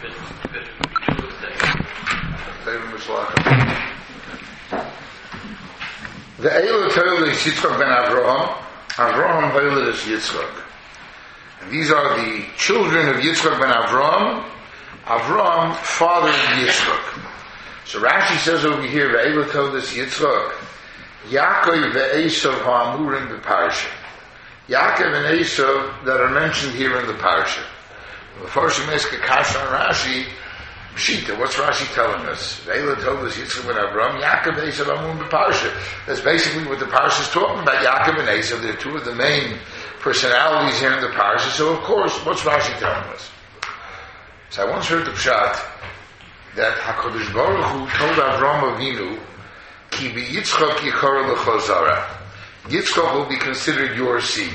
The Eilu Toilis Yitzchak ben Avraham, Avraham Hoilis Yitzchak. And these are the children of Yitzchak ben Avraham. Avraham fathered Yitzchak. So Rashi says over here, the Eilu Toilis Yitzchak, Yaakov ve'Esav ha'amurim b'parsha. Yaakov and Esav that are mentioned here in the parsha. The first Meska Kasha and Rashi, Pshita, what's Rashi telling us? Ve'ela told us Yitzchak ben Avram, Yaakov Esav Amun b'parsha. That's basically what the parsha is talking about. Yaakov and Esav, they're two of the main personalities here in the parsha. So of course, what's Rashi telling us? So I once heard the pshat that HaKadosh Baruch Hu told Avram Avinu, Ki bi Yitzchak yikara l'chozara. Yitzchak will be considered your seed.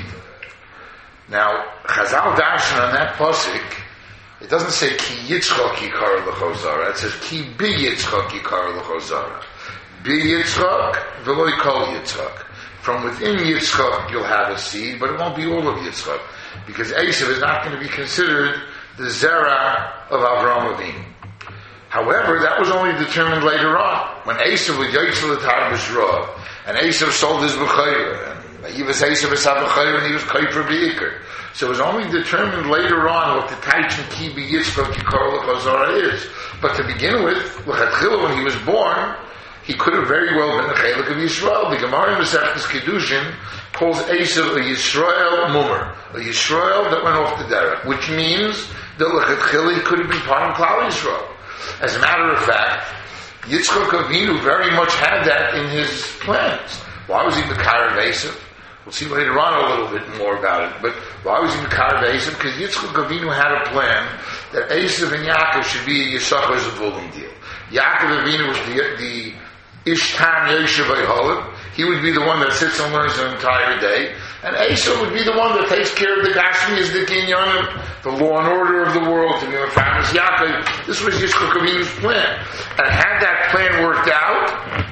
Now, Chazal Darshan on that pasuk, it doesn't say Ki Yitzchak yikara l'chozara. It says Ki bi Yitzchak yikara l'chozara. Bi Yitzchak v'lo yikol Yitzchak. From within Yitzchak you'll have a seed, but it won't be all of Yitzchak, because Esav is not going to be considered the zera of Avraham Avinu. However, that was only determined later on, when Esav was Yitzchak l'tar b'shra, and Esav sold his b'chayra, and he was Esav b'chayra, and he was kayfer b'ikr. So it was only determined later on what the Taichin Ki bi Yitzchak yikar l'chazara is. But to begin with, l'chatchila, when he was born, he could have very well been the Chelik of Yisrael. The Gemara in Masechtas Kedushin calls Esav a Yisrael mummer, a Yisrael that went off the derech, which means that l'chatchila could have been part of Klal Yisrael. As a matter of fact, Yitzchak Avinu very much had that in his plans. Why was he Mekar of Esav? We'll see later on a little bit more about it. But why was he Mekar of Esav? Because Yitzchak Avinu had a plan that Esav and Yaakov should be a Yisachar Zavulun deal. Yaakov Avinu was the Ishtan Yeshiv Eiholim. He would be the one that sits and learns an entire day. And Esav would be the one that takes care of the Gashmias, the Kinyanim, the law and order of the world, to be a famous Yaakov. This was Yitzchak Avinu's plan. And had that plan worked out,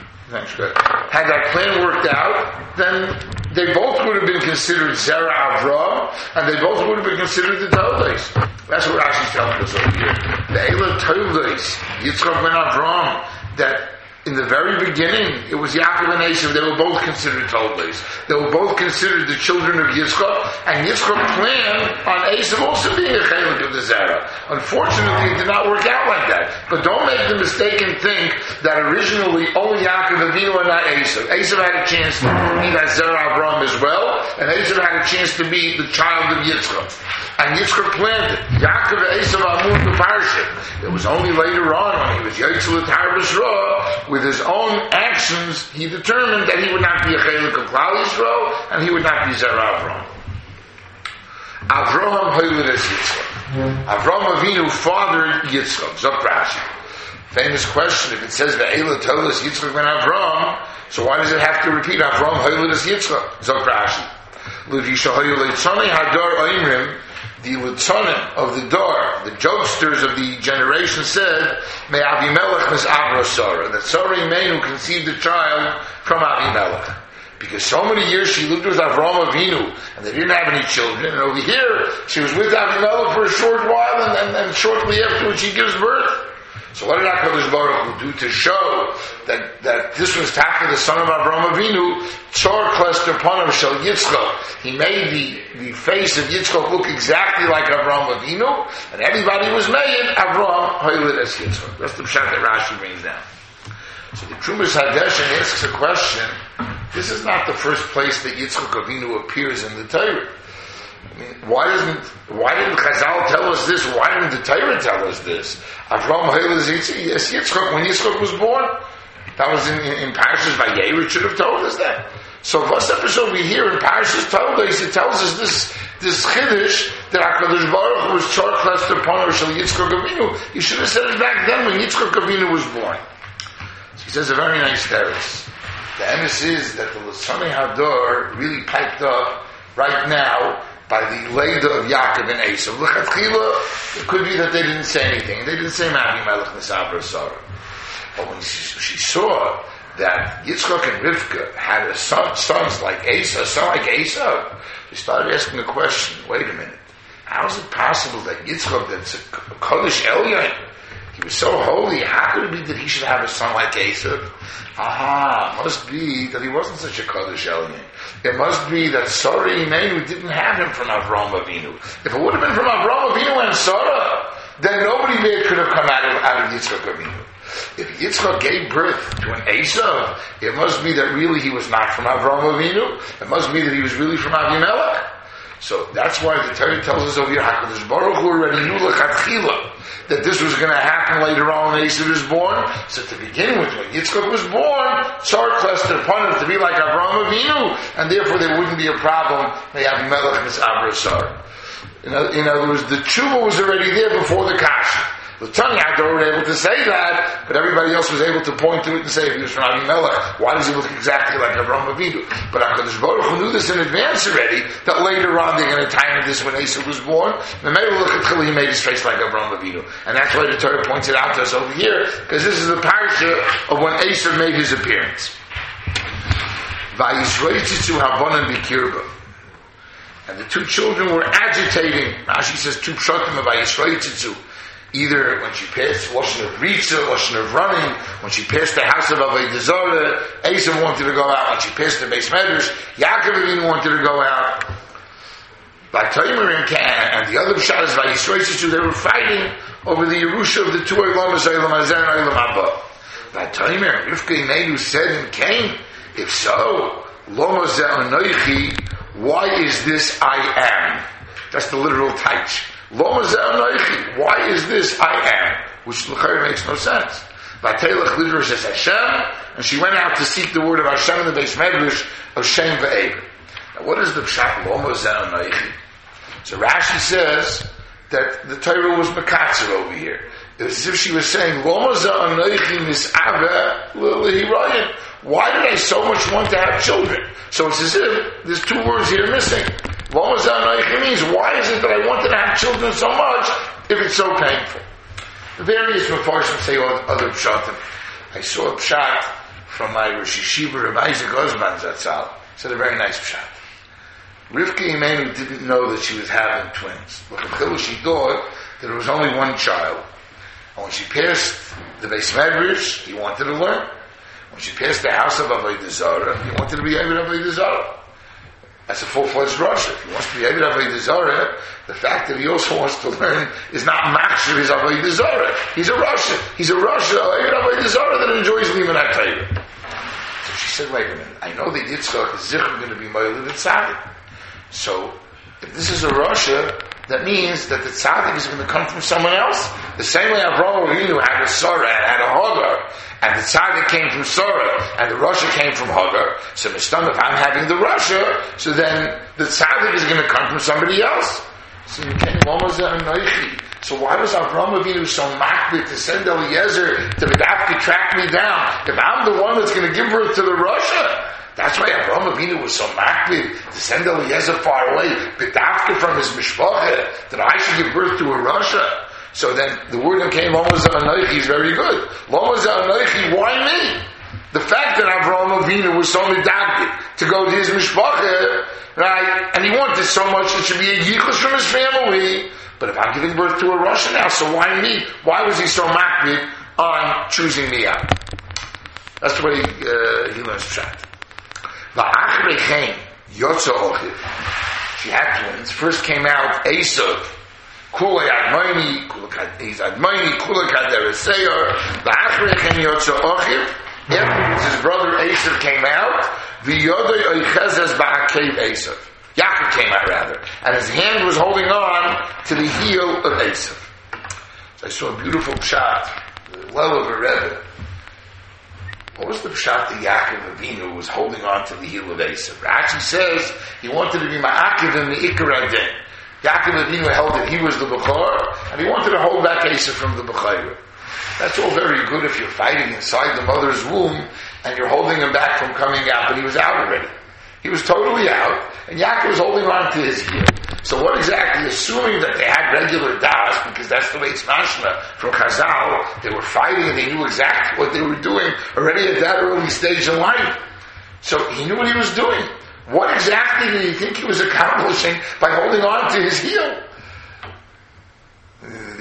had that plan worked out, then they both would have been considered Zera Avraham, and they both would have been considered the Toldos. That's what Rashi's telling us over here. The Eila Toldos, Yitzchak ben Avraham, that in the very beginning, it was Yaakov and Esav. They were both considered Toldos. They were both considered the children of Yitzchak, and Yitzchak planned on Esav also being a Chelik of the Zera. Unfortunately, it did not work out like that. But don't make the mistake and think that originally only Yaakov Avinu and not Esav. Esav had a chance to be that Zera Avraham as well, and Esav had a chance to be the child of Yitzchak. And Yitzchak planned it. Yaakov and Esav Amur B'Parsha. It was only later on when he was Yitzchak L'Tar B'Shra, with his own actions, he determined that he would not be a Chelik of Klal Yisrael, and he would not be Zera Avraham. Avraham Hoylid as Yitzchak. Avraham Avinu fathered Yitzchak. Zok Rashi. Famous question, if it says Ve'ela Tolas Yitzchak ben Avraham, so why does it have to repeat Avraham Hoylid as Yitzchak? Zok Rashi. L'visha Hoylid Tzonei Hadar Oimrim, the Litzonim of the Dor, the jokesters of the generation said, May Avimelech mis Avra Sarah, that Sarah Imenu conceived a child from Avimelech. Because so many years she lived with Avraham Avinu, and they didn't have any children, and over here, she was with Avimelech for a short while, and shortly afterwards she gives birth. So what did HaKadosh Baruch Hu do to show that this was Taka, the son of Avraham Avinu, Tzor Klester Panav Shel Yitzchak. He made the face of Yitzchak look exactly like Avraham Avinu, and everybody was made Avraham Hoylid as Yitzchak. That's the pshat that Rashi brings down. So the Trumas Hadeshin asks a question. This is not the first place that Yitzchak Avinu appears in the Torah. I mean, why didn't Chazal tell us this? Why didn't the Torah tell us this? Avraham Hoylid as Yitzchak, when Yitzchak was born, that was in Parashas Vayera, it should have told us that. So first episode we hear in Parashas Toldos, it tells us this chiddush that HaKadosh Baruch Hu was Tzor Klester Panav Shel Yitzchak Avinu. He should have said it back then when Yitzchak Avinu was born. So he says a very nice teretz. The emes is that the L'tzonei Hadar really piped up right now by the Leda of Yaakov and Esav. L'chatchila, it could be that they didn't say anything. They didn't say Avimelech mis Avra Sarah. But when she saw that Yitzchak and Rivka had sons like Esav, she started asking the question, wait a minute, how is it possible that Yitzchak, that's a Kodesh Elyon, he was so holy, how could it be that he should have a son like Esav? Must be that he wasn't such a Kodesh Elyon. It must be that Sarah Imenu didn't have him from Avraham Avinu. If it would have been from Avraham Avinu and Sarah, then nobody there could have come out of Yitzchak Avinu. If Yitzchak gave birth to an Esav, it must be that really he was not from Avraham Avinu. It must be that he was really from Avimelech. So that's why the Torah tells us over here, HaKadosh Baruch Hu already knew l'chatchila that this was going to happen later on when Esav is born. So to begin with, when Yitzchak was born, Sarah clustered upon him to be like Avraham Avinu, and therefore there wouldn't be a problem. They have Melech Mitzavra Sarah. In other words, the tshuva was already there before the kasha. The Tanya were able to say that, but everybody else was able to point to it and say, if he was from Avimelech, why does he look exactly like Avraham Avinu? But HaKadosh Baruch Hu knew this in advance already, that later on they're going to time this when Esav was born. And maybe look at Chili, he made his face like Avraham Avinu. And that's why the Torah points it out to us over here, because this is the parsha of when Esav made his appearance. Vayisroitzitzu havonan b'kirba. And the two children were agitating. Rashi says, two pshatim of Vayisroitzitzu. Either when she passed Lashon of Ritza, Lashon of running, when she passed the house of Avodah Zarah, Esav wanted to go out. When she passed the Beis Medrash, Yaakov Avinu wanted to go out. Vaytomer and the other pshat is Vayisroitzitzu, they were fighting over the Yerusha of the two Eilamas, Eilam Hazeh and Eilam Haba. Vaytomer, Rivka Imenu said and came, if so, Loma Zeh Anoichi, why is this I am? That's the literal taich. Loma Zeh Anoichi, why is this I am? Which l'chayr makes no sense. Vatelach literally says Hashem, and she went out to seek the word of Hashem in the Beis Medrash of Shem Ve'eber. Now what is the pshat Loma Zeh Anoichi? So Rashi says that the Torah was mekatzer over here. It was as if she was saying, Loma Zeh Anoichi mis'ave l'hirayin. Why did I so much want to have children? So it's as if there's two words here missing. Loma Zeh Anoichi means, why is it that I wanted to have children so much if it's so painful? The various Mefarshim say other pshatim. I saw a pshat from my Rosh Yeshiva of Isaac Osman Zatzal. He said a very nice pshat. Rivka Imenu didn't know that she was having twins. She thought that it was only one child. And when she passed the Beis Medrash, he wanted to learn. When she passed the house of Avodah Zarah, he wanted to be Avodah Zarah. That's a full-fledged Rosh. If he wants to be Avodah Zarah, the fact that he also wants to learn is not machshir his Avodah Zarah. He's a Rosh. He's a Rosh Avodah Zarah that enjoys Liman HaTorah. So she said, wait a minute, I know that Yitzchak is Zichron going to be Moiled and Tzaddik. So, if this is a Rosh, that means that the tzaddik is going to come from someone else. The same way Avraham Avinu had a Sarah and had a Hagar, and the tzaddik came from Sarah, and the Rasha came from Hagar. So if I'm having the Rasha, so then the tzaddik is going to come from somebody else. So why was Avraham Avinu so makbid to send Eliezer to B'davka track me down? If I'm the one that's going to give birth to the Rasha, that's why Avraham Avinu was so makbid to send Eliezer far away, B'davka from his mishpacha, that I should give birth to a Rasha. So then the word that came, Loma Zeh Anoichi, is very good. Loma Zeh Anoichi, why me? The fact that Avraham Avinu was so medagdid to go to his mishpacha, right, and he wanted so much, it should be a yichus from his family. But if I'm giving birth to a Rasha now, so why me? Why was he so makbid on choosing me out? That's the way he learns pshat. Va'achrechein yotza ochiv. She had twins. First came out Esav. Kulei admayni, he's admayni, kulei kadereseyor. Va'achrechein yotza ochiv. Afterwards, his brother Esav came out. V'yodei oichezes ba'akev Esav. Yaakov came out rather, and his hand was holding on to the heel of Esav. So I saw a beautiful pshat, the well of a Rebbe. What was the pshat that Yaakov Avinu was holding on to the heel of Esav? Rashi says he wanted to be ma'akiv in the ikar adin. Yaakov Avinu held that he was the Bechor, and he wanted to hold back Esav from the Bechor. That's all very good if you're fighting inside the mother's womb and you're holding him back from coming out, but he was out already. He was totally out, and Yaakov was holding on to his heel. So what exactly, assuming that they had regular das, because that's the way it's mashma from Chazal, they were fighting and they knew exactly what they were doing already at that early stage in life. So he knew what he was doing. What exactly did he think he was accomplishing by holding on to his heel?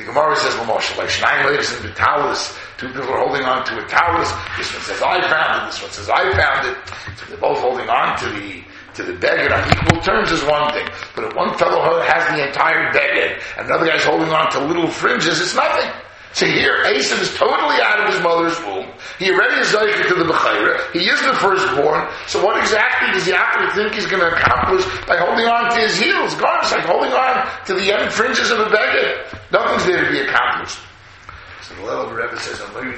the Gemara says, like Shnayim Leichs and the Talis, two people are holding on to a Talis. This one says, I found it. This one says, I found it. So they're both holding on to the beged on equal terms is one thing. But if one fellow has the entire beged, and another guy's holding on to little fringes, it's nothing. So here, Esav is totally out of his mother's womb. He already is Zaycha to the Bechayra. He is the firstborn. So what exactly does Yaakov think he's going to accomplish by holding on to his heels? God, it's like holding on to the end fringes of a beged. Nothing's there to be accomplished. So the Lel Rebbe says,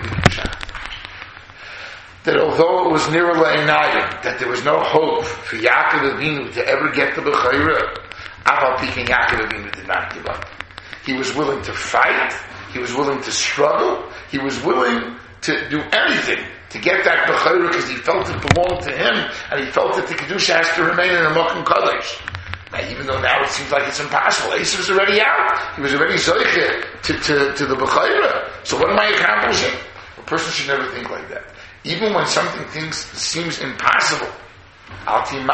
that although it was near La'inayim, that there was no hope for Yaakov Avinu to ever get the Bechayra, Aval Pikin Yaakov Avinu did not give up. He was willing to fight. He was willing to struggle. He was willing to do anything to get that Bechayra because he felt it belonged to him and he felt that the Kedusha has to remain in a Mokum Kodesh. Now, even though now it seems like it's impossible. Esav was already out. He was already Zoyche to the Bechayra. So what am I accomplishing? A person should never think like that. Even when something seems impossible, do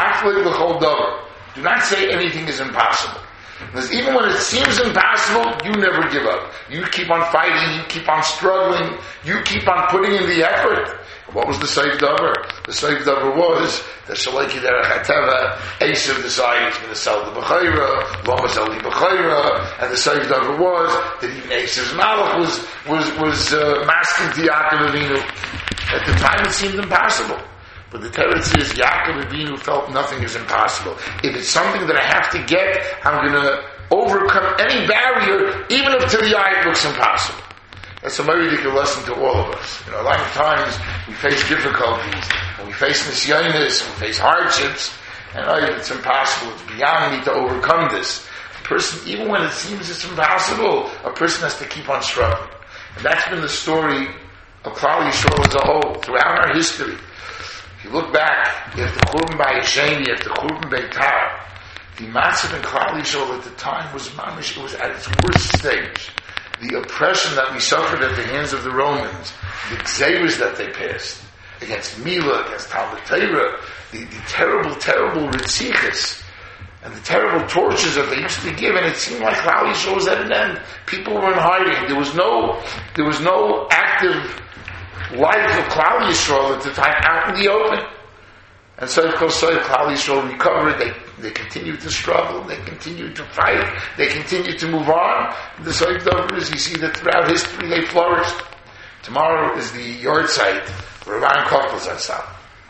not say anything is impossible. Because even when it seems impossible, you never give up. You keep on fighting, you keep on struggling, you keep on putting in the effort. What was the Seif Davar? The Seif Davar was that Shaleki Derech HaTeva, Esav decided he's going to sell the Bechayra, Lama sell the Bechayra, and the Seif Davar was that even Esav's Malach was masking to Yaakov Avinu. At the time it seemed impossible. But the teretz is Yaakov Avinu felt nothing is impossible. If it's something that I have to get, I'm going to overcome any barrier, even if to the eye it looks impossible. That's a very ridiculous lesson to all of us. A lot of times we face difficulties, and we face nisyonis, and we face hardships, and it's impossible, it's beyond me to overcome this. A person, even when it seems it's impossible, a person has to keep on struggling. And that's been the story of Klal Yisrael as a whole, throughout our history. If you look back, after Churban Bayesheni, after Churban Beitar, the Matzav in Klal Yisrael at the time was mamish, it was at its worst stage. The oppression that we suffered at the hands of the Romans, the gzeiros that they passed, against Mila, against Talmud Torah, the terrible, terrible ritzichas, and the terrible tortures that they used to give, and it seemed like Klal Yisrael was at an end. People were in hiding. There was no active life of Klal Yisrael at the time out in the open. And so, of course, Klal Yisrael recovered. They continued to struggle. They continued to fight. They continued to move on. The Seif Davar is, you see that throughout history they flourished. Tomorrow is the yahrzeit for Ran Koppel Zatzal,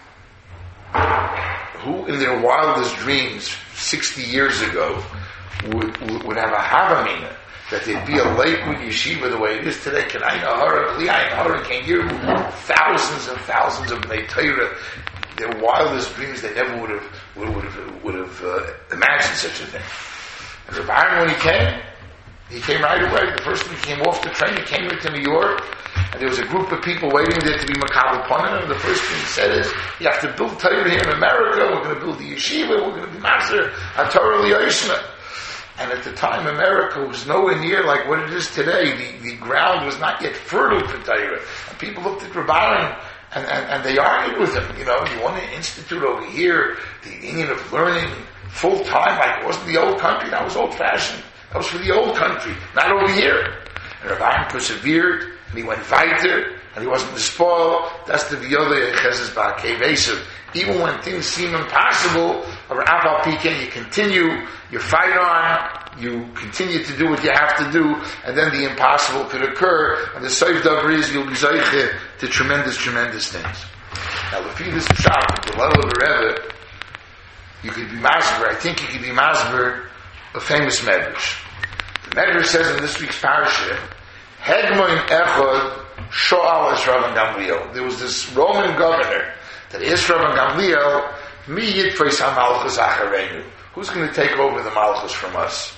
who in their wildest dreams 60 years ago would have a havamina that there'd be a Lakewood yeshiva the way it is today. Can I can hear thousands and thousands of Bnei Torah. Their wildest dreams, they never would have imagined such a thing. And Rabbi Aaron, when he came right away. The first thing he came off the train, he came into New York, and there was a group of people waiting there to be Makabel Ponim, and the first thing he said is, you have to build Torah here in America, we're going to build the yeshiva, we're going to be Master HaTorah L'Yoshma. And at the time, America was nowhere near like what it is today. The ground was not yet fertile for Torah. And people looked at Rabbi Aaron, and they argued with him. You want an institute over here, the union of learning full time, like it wasn't the old country, that was old fashioned. That was for the old country, not over here. And Rabbi Aaron persevered, and he went weiter, and he wasn't despoiled. That's the V'yodei Chesed Ba'akev Esav. Even when things seem impossible, you continue, you fight on, you continue to do what you have to do, and then the impossible could occur, and the Seif Davar is you'll be Zayche to tremendous, tremendous things. Now, the Fidas Pshat, the level of the Rebbe, you could be Masber, I think you could be Masber, a famous Medrash. The Medrash says in this week's parasha, Hegmoin Echod Shoal es Rabban Gamliel. There was this Roman governor that asked Rabban Gamliel, Mi Yitfeis HaMalchus Achareinu. Who's going to take over the Malchus from us?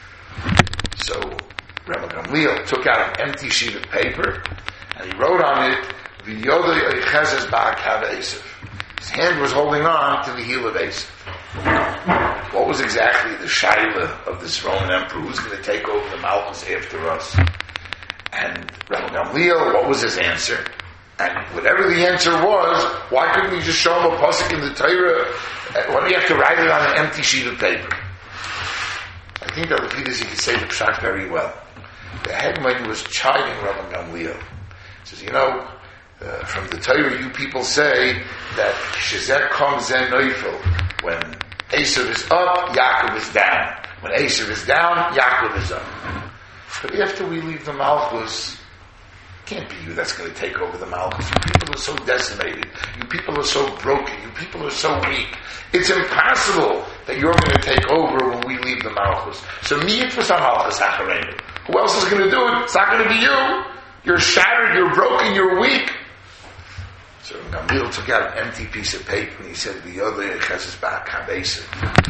So Rabban Gamliel took out an empty sheet of paper and he wrote on it, V'yodei Chesed Ba'akav Esav. His hand was holding on to the heel of Esav. What was exactly the shaila of this Roman emperor? Who's going to take over the Malchus after us? And Rabban Gamliel, what was his answer? And whatever the answer was, why couldn't he just show him a pasuk in the Torah? Why do you have to write it on an empty sheet of paper? I think that the Fidas, you can say the pshat very well. the headman was chiding Rabban Gamliel. He says, from the Torah, you people say that Shezek comes in Neufel. When Esav is up, Yaakov is down. When Esav is down, Yaakov is up. But after we leave the Malchus, it can't be you that's going to take over the Malchus. You people are so decimated. You people are so broken. You people are so weak. It's impossible that you're going to take over when we leave the Malchus. So me it was Malchus Acharenu. Who else is going to do it? It's not going to be you. You're shattered, you're broken, you're weak. So Gamliel took out an empty piece of paper and he said, the other Chesed back means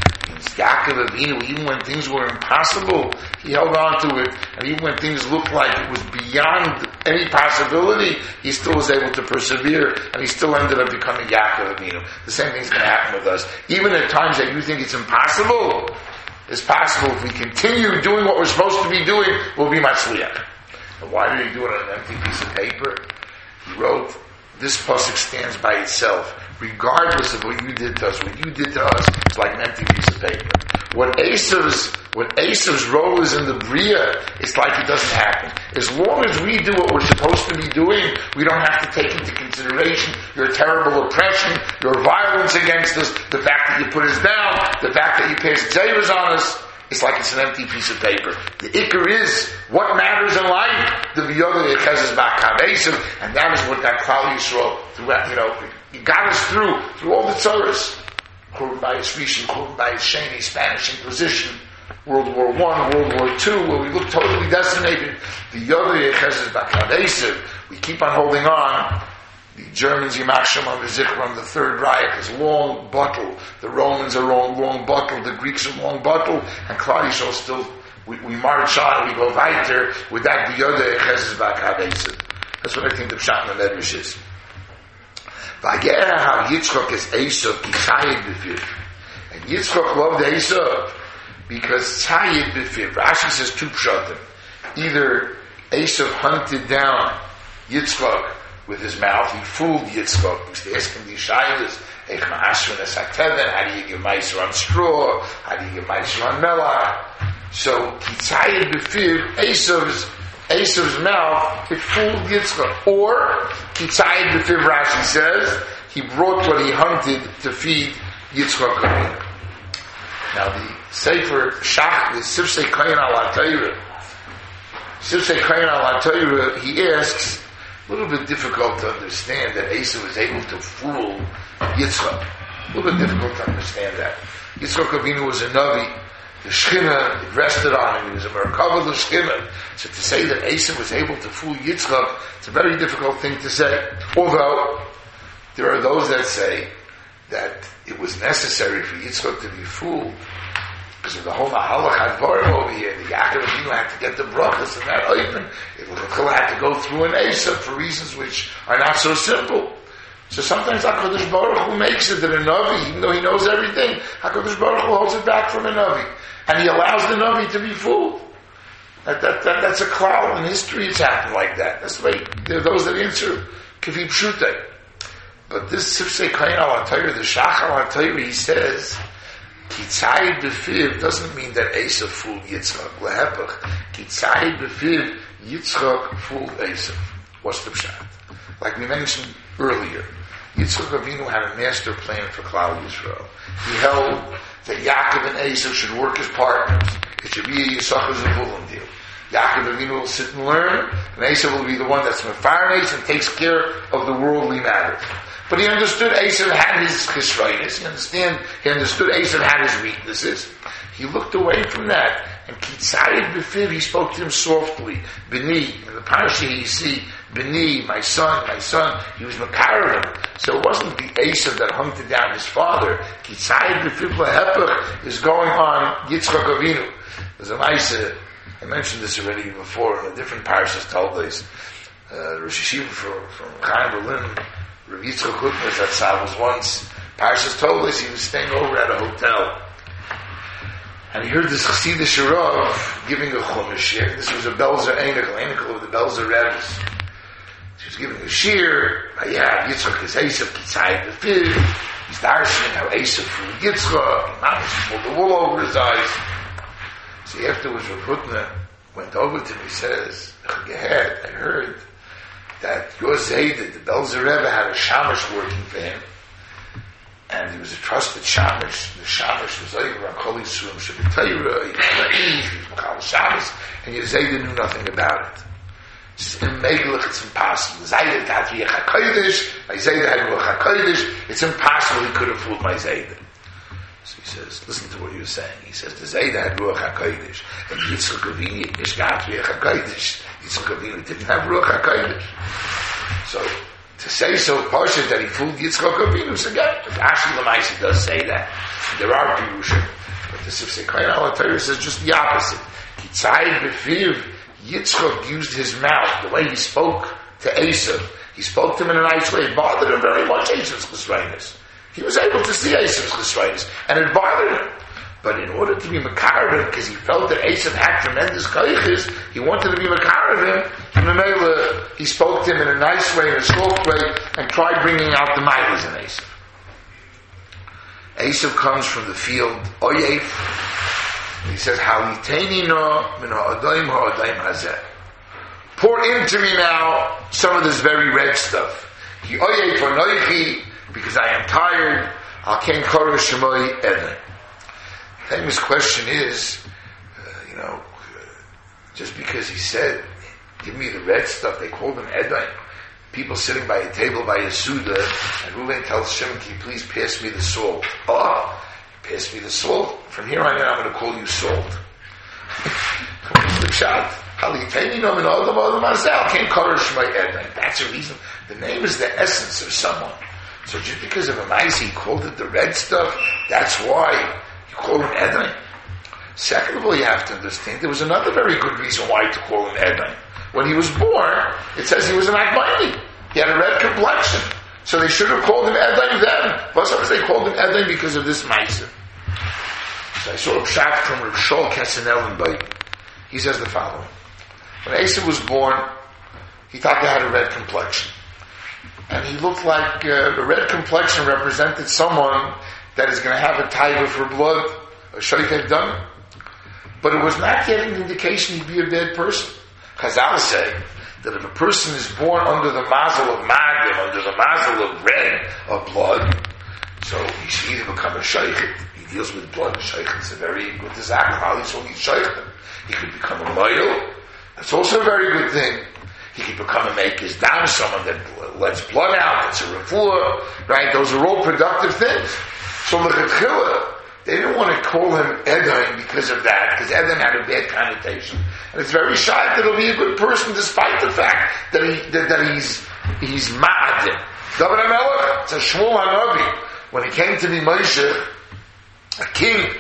Yaakov Avinu, even when things were impossible, he held on to it, and even when things looked like it was beyond any possibility, he still was able to persevere, and he still ended up becoming Yaakov Avinu. The same thing's going to happen with us. Even at times that you think it's impossible, it's possible. If we continue doing what we're supposed to be doing, we'll be Matzliach. And why did he do it on an empty piece of paper? He wrote, this pasuk stands by itself, regardless of what you did to us. What you did to us is like an empty piece of paper. What Esav's role is in the Bria, it's like it doesn't happen. As long as we do what we're supposed to be doing, we don't have to take into consideration your terrible oppression, your violence against us, the fact that you put us down, the fact that you passed Zayras on us. It's like it's an empty piece of paper. The ikar is what matters in life. The v'yoda yechezes ba'kav, and that is what that Klal Yisrael throughout. It got us through all the tzaras. Churban Bayis Rishon, Churban Bayis Sheni, Spanish Inquisition, World War I, World War II, where we look totally decimated. The v'yoda yechezes ba'kav. We keep on holding on. The Germans, Yimach Shemam V'Zichron, the Third Reich is long bottle. The Romans are long bottle. The Greeks are long bottle. And Klal Yisrael still, we march on, we go weiter with that V'yoda Echezes Ba'Kav. That's what I think the Pshat in the Medrash is. V'agera how Yitzchok is Esav ki Tzayid B'Fiv. And Yitzchok loved Esav because Tzayid B'Fiv. Rashi says two pshatim. Either Esav hunted down Yitzchok with his mouth, he fooled Yitzchok. He used to ask him these shaylas, how do you give meiser on straw? How do you give meiser on melach? So, Kitzayid B'Fiv, Esav's mouth, it fooled Yitzchok. Or, Kitzayid B'Fiv, Rashi says, he brought what he hunted to feed Yitzchok. Now, the Sefer Shach, the Sifsei Kayin al HaTorah, Sifsei Kayin al HaTorah, he asks, a little bit difficult to understand that Esav was able to fool Yitzchak. A little bit difficult to understand that. Yitzchak Avinu was a Navi. The Shechina rested on him. He was a Merkava of the Shechina. So to say that Esav was able to fool Yitzchak, it's a very difficult thing to say. Although, there are those that say that it was necessary for Yitzchak to be fooled because of the whole Mahalach Advarim over here. The Yaakov Avinu had to get the brachas and that open. It had to go through an Esav for reasons which are not so simple. So sometimes HaKadosh Baruch Hu makes it that a Navi, even though he knows everything, HaKadosh Baruch Hu holds it back from a Navi. And he allows the Navi to be fooled. That's a cloud in history. It's happened like that. That's the way there are those that answer Kifi Pshutei. But this Sifsei Kayin al HaTorah, the Shach al HaTorah, he says, Kitzayid B'Fiv doesn't mean that Esav fooled Yitzchak. Lehepach. Kitzayid B'Fiv, Yitzchak fooled Esav. What's the pshat? Like we mentioned earlier, Yitzchak Avinu had a master plan for Klal Yisrael. He held that Yaakov and Esav should work as partners. It should be a Yisachar Zevulun deal. Yaakov Avinu will sit and learn, and Esav will be the one that's mefarnes and takes care of the worldly matters. But he understood Esav had his chisraynis. He understood Esav had his weaknesses. He looked away from that. And Kitzayid B'Fiv, he spoke to him softly. B'ni, in the parasha you see, B'ni, my son. He was Makarim. So it wasn't the Esav that hunted down his father. Kitzayid B'Fiv L'Hepach is going on Yitzchak Avinu. There's a nice, I mentioned this already before in a different parashas told this. Rosh Hashiva from Chaim Berlin, Rav Yitzchak Hutner Zatzal was once, Parshas told us he was staying over at a hotel. And he heard this Chassidish Rav giving a Chumash shir. This was a Belzer Einikel of the Belzer Rebbe's. She was giving a shir. Yitzchak is Esav, Kitzayid B'Fiv. He's darshan how Esav fooled Yitzchak. He pulled the wool over his eyes. See, afterwards Rav Hutner went over to him. He says, Gehet, I heard that your Zayda, the Belzer Rebbe, had a shamash working for him. And he was a trusted shamash. The shamash was over on Kol Yisrael Shabbatayra. He was Mechal Shabbos, and your Zayda knew nothing about it. He says, in Megelach, it's impossible. Zayda had Riach HaKodesh, my Zayda had Ruach HaKodesh. It's impossible he could have fooled my Zayda. So he says, listen to what you're saying. He says, the Zayda had Ruach HaKodesh, and Yitzchak Avinu had Riach HaKodesh. Yitzchak Avinu didn't have Ruach HaKodesh. So, to say so partial that he fooled Yitzchak Avinu, so again, Rashi Lamaisi does say that. There are Pirushim. But the Sifsei Kohen HaTorah says just the opposite. Kitzayid B'fiv, Yitzchak used his mouth, the way he spoke to Esav. He spoke to him in a nice way. It bothered him very much, Esav's Chesroinus. He was able to see Esav's Chesroinus, and it bothered him. But in order to be Makar, because he felt that Esav had tremendous Koiches, he wanted to be Makar of him, and Mimela, he spoke to him in a nice way, in a soft way, and tried bringing out the mighties in Esav. Esav comes from the field, Oyef. He says, Haliteni no min ha'adayim hazeh. Pour into me now some of this very red stuff. Ki oyef anoichi, because I am tired, al ken koro shemoi edin. The famous question is, just because he said, give me the red stuff, they called him Edom. People sitting by a table by a Suda, and Reuven tells Shimon, can you please pass me the salt? Oh, pass me the salt. From here on in, I'm going to call you salt. That's a reason. The name is the essence of someone. So just because of a mice, he called it the red stuff, that's why you call him Edom. Second of all, you have to understand, there was another very good reason why to call him Edom. When he was born, it says he was an Agmani. He had a red complexion. So they should have called him Edom then. But sometimes they called him Edom because of this mice. So I saw a pshat from Rav Shaul Kessenel in Bayit. He says the following. When Esav was born, he thought they had a red complexion. And he looked like a red complexion represented someone that is going to have a taiva for blood, a shaykhah done. But it was not yet an indication he'd be a bad person. Chazal say that if a person is born under the mazel of magim, under the mazel of red, of blood, so he should either become a shaykhah. He deals with blood, and shaykhah is a very good disaster. So he's shaykhah. He could become a moil. That's also a very good thing. He could become a maker's dam, someone that lets blood out, that's a refuah, right? Those are all productive things. So l'chatchila, they didn't want to call him Edom because of that, because Edom had a bad connotation. And it's very shy that he'll be a good person despite the fact that he's ma'adim. David HaMelech, it's a Shmuel HaNavi, when he came to be Moshe, a king,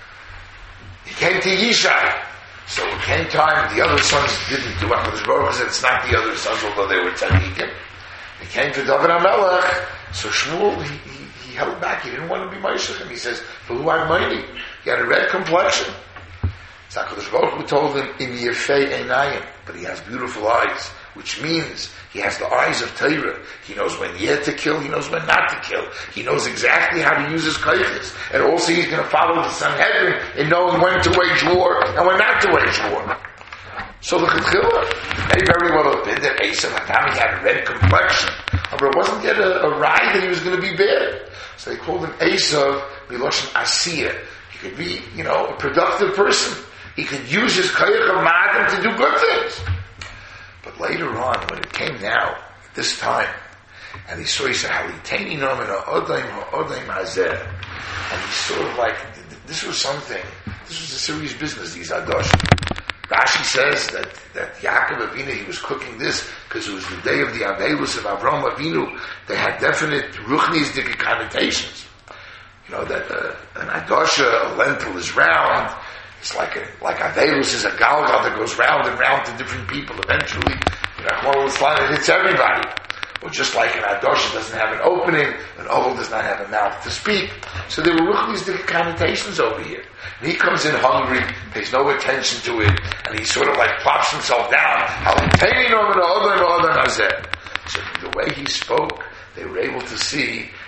he came to Yishai. So it came time, the other sons didn't do HaKadosh Baruch Hu said it's not the other sons, although they were tzaddikim. He came to David HaMelech, so Shmuel, he held back, he didn't want to be Moshe, and he says, for who I'm mighty? He had a red complexion. So HaKadosh Baruch Hu told him, in Yefei Einayim, but he has beautiful eyes, which means he has the eyes of Torah. He knows when yet to kill, he knows when not to kill. He knows exactly how to use his koyches. And also he's going to follow the Sanhedrin in knowing when to wage war and when not to wage war. So the Chetchila may very well have been that Esav had a red complexion. But it wasn't yet a ride that he was going to be bad. So they called him Esav Miloshin Asiyah. He could be, a productive person. He could use his koyach of Madam to do good things. But later on, when it came now, this time, and he saw, he said, Haliteni no min ha'odayim hazeh. And he sort of like, this was a serious business, these Adosh. Rashi says that Yaakov Avinu, he was cooking this because it was the day of the Avelus of Avraham Avinu. They had definite ruchnistic connotations. That an Adosha, a lentil is round. It's like Avelus is a galgal that goes round and round to different people. Eventually, it hits everybody. Or just like an Adosha doesn't have an opening, an oval does not have a mouth to speak. So there were these different connotations over here. And he comes in hungry, pays no attention to it, and he sort of like plops himself down. So the way he spoke, they were able to see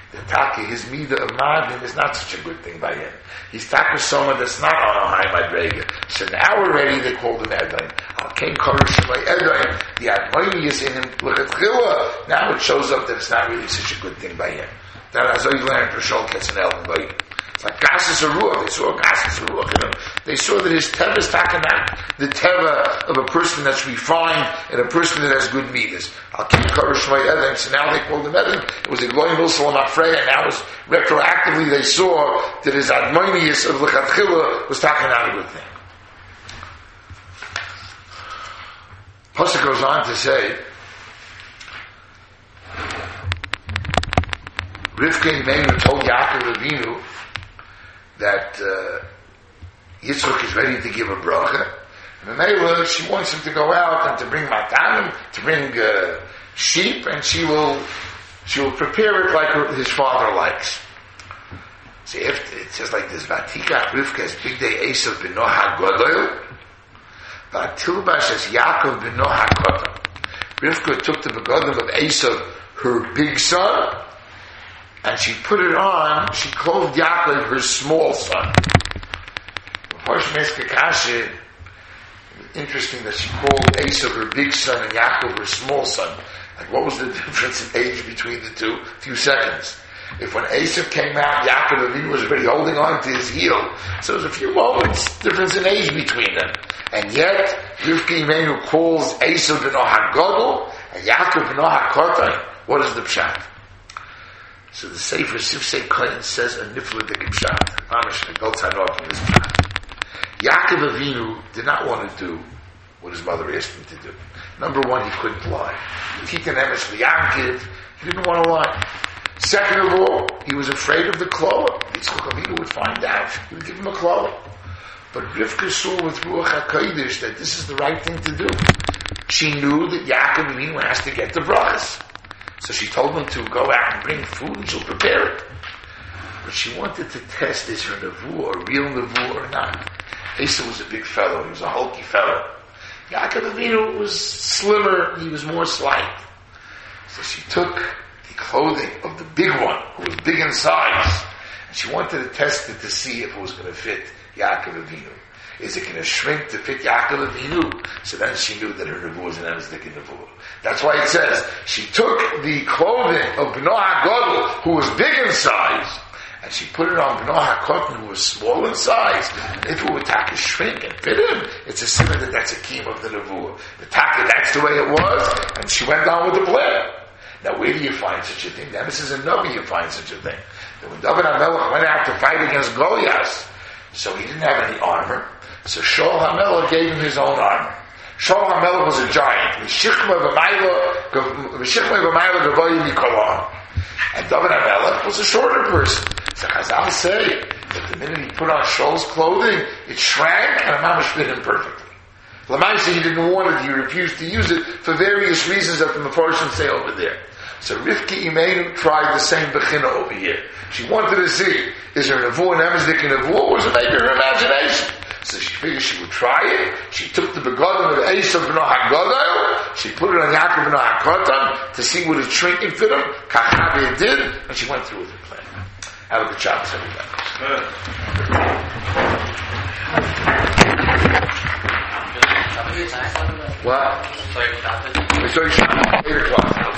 The taka, his midah of Mavim is not such a good thing by him. He's taka someone that's not on a high madrega. So now already they called him Edom. Al Kain Koresh Shemay Edom. The Admoni is in him. Look at Chila. Now it shows up that it's not really such a good thing by him. That as I learned, Rishol gets an Elm by him. It's like Gassis Aruach. They saw Gassis Aruach in him. They saw that his Teva is takanat. The Teva of a person that's refined and a person that has good midas. Al Kim Koresh Shmai Edom. So now they called him Edom. It was a Gloy Milsalam Afreya, and now was retroactively they saw that his Admonius of Lechatchila was takanat a good thing. Pasuk goes on to say, Rivka Imenu told Yaakov Avinu that Yitzchak is ready to give a bracha. And Mela, she wants him to go out and to bring matanim, to bring sheep, and she will prepare it like his father likes. See, if it says like this, Vatika Rivka's big day Esav b'no haGadol, Vatilbash as Yaakov b'no haKatan. Rivka took the begodim of Esav, her big son, and she put it on, she clothed Yaakov, her small son. Interesting that she called Esav her big son and Yaakov her small son. Like, what was the difference in age between the two? A few seconds. If when Esav came out, Yaakov Avinu was already holding on to his heel. So there's a few moments difference in age between them. And yet, Rivka Imenu calls Esav b'no haGadol and Yaakov b'no haKatan. What is the pshat? So the Sefer Sifsei Kohen says a nifla de pshat. Mamish Nagol Tzanot in this pshat. Yaakov Avinu did not want to do what his mother asked him to do. Number one, he couldn't lie. Titan Emes Liyankiv, he didn't want to lie. Second of all, he was afraid of the kloa. Yitzchak Avinu would find out. He would give him a kloa. But Rivka saw with Ruach HaKodesh that this is the right thing to do. She knew that Yaakov Avinu has to get the brachas. So she told him to go out and bring food and she'll prepare it. But she wanted to test, is her nevuah a real nevuah or not? Asa was a big fellow. He was a hulky fellow. Yaakov Avinu was slimmer. He was more slight. So she took the clothing of the big one, who was big in size, and she wanted to test it to see if it was going to fit Yaakov Avinu. Is it going to shrink to fit Yaakov Avinu? So then she knew that her nevuah was an Emesdik nevuah. That's why it says she took the clothing of B'no HaGadol, who was big in size, and she put it on B'no HaKatan, who was small in size. And if it would taka shrink and fit him, it's a sign that that's a keem of the nevuah. The taka, that's the way it was, and she went on with the plan. Now, where do you find such a thing? Now, this is a Navi you find such a thing. That when David HaMelech went out to fight against Goliath, so he didn't have any armor, so Shaul HaMelech gave him his own armor. Shaul HaMelech was a giant. And David HaMelech was a shorter person. So Chazal say that the minute he put on Shaul's clothing, it shrank and Mamash fit him perfectly. Lamaisa, he didn't want it, he refused to use it for various reasons that the Mefarshim say over there. So Rivka Imenu tried the same bechina over here. She wanted to see, is there a nevuah and emesdik and nevuah, or was it maybe her imagination? So she figured she would try it. She took the begodim of Esav b'no haGadol, she put it on Yaakov b'no haKatan to see would it shrink and fit him. Kachavi it did, and she went through with her plan. Have a good Shabbos, everybody. What? Sorry, 8 o'clock.